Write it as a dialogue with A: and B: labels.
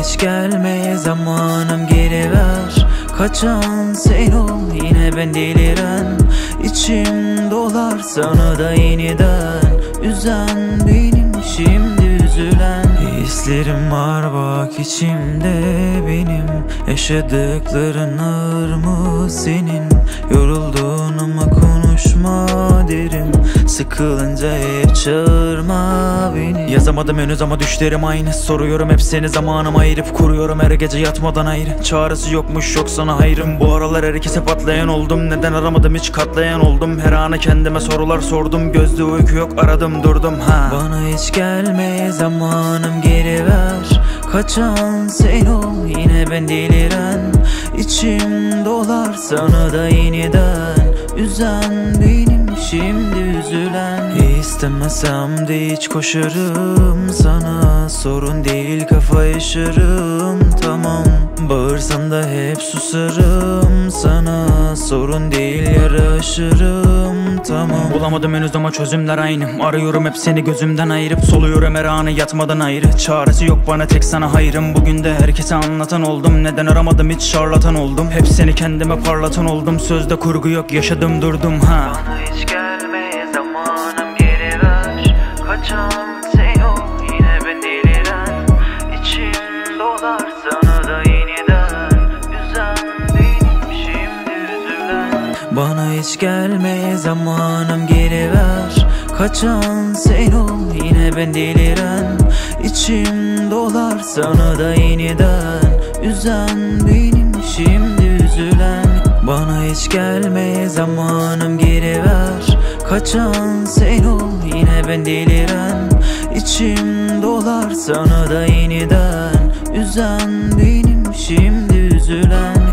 A: hiç gelme zamanım, geri ver. Kaçan sen ol, yine ben deliren. İçim dolar sana da yeniden. Üzen benim, şimdi üzülen. Hislerim var bak içimde benim. Yaşadıkların ağır mı senin? Yoruldun ama konuşma derim. Sıkılınca hep çağırma beni. Yazamadım henüz ama düşlerim aynı. Soruyorum hep seni, zamanım ayırıp kuruyorum her gece yatmadan ayrı. Çağrısı yokmuş, yok sana hayrım. Bu aralar herkese patlayan oldum. Neden aramadım hiç, katlayan oldum. Her anı kendime sorular sordum. Gözde uyku yok, aradım durdum ha. Bana hiç gelme zamanım, geri ver. Kaçan sen ol, yine ben deliren. İçim dolar sana da yeniden. Üzen benim, şimdi üzülen. İstemesem de hiç koşarım sana. Sorun değil, kafa yaşarım tamam. Bağırsan da hep susarım sana. Sorun değil, yara aşırım tamam. Bulamadım henüz ama çözümler aynı. Arıyorum hep seni gözümden ayırıp. Soluyorum her anı yatmadan ayrı. Çaresi yok bana, tek sana hayrım. Bugün de herkese anlatan oldum. Neden aramadım hiç, şarlatan oldum. Hep seni kendime parlatan oldum. Sözde kurgu yok, yaşadım durdum ha.
B: Bana hiç gelme zamanım, geri ver. Kaçan sen ol, yine ben deliren. İçim dolar sana da yeniden. Üzen benim, şimdi üzülen.
A: Bana hiç gelme zamanım, geri ver. Kaçan sen ol, yine ben deliren. İçim dolar sana da yeniden. Üzen benim, şimdi üzülen. Bana hiç gelme zamanım, geri ver. Kaçan sen ol, yine ben deliren. İçim dolar sana da yeniden. Üzen benim, şimdi üzülen.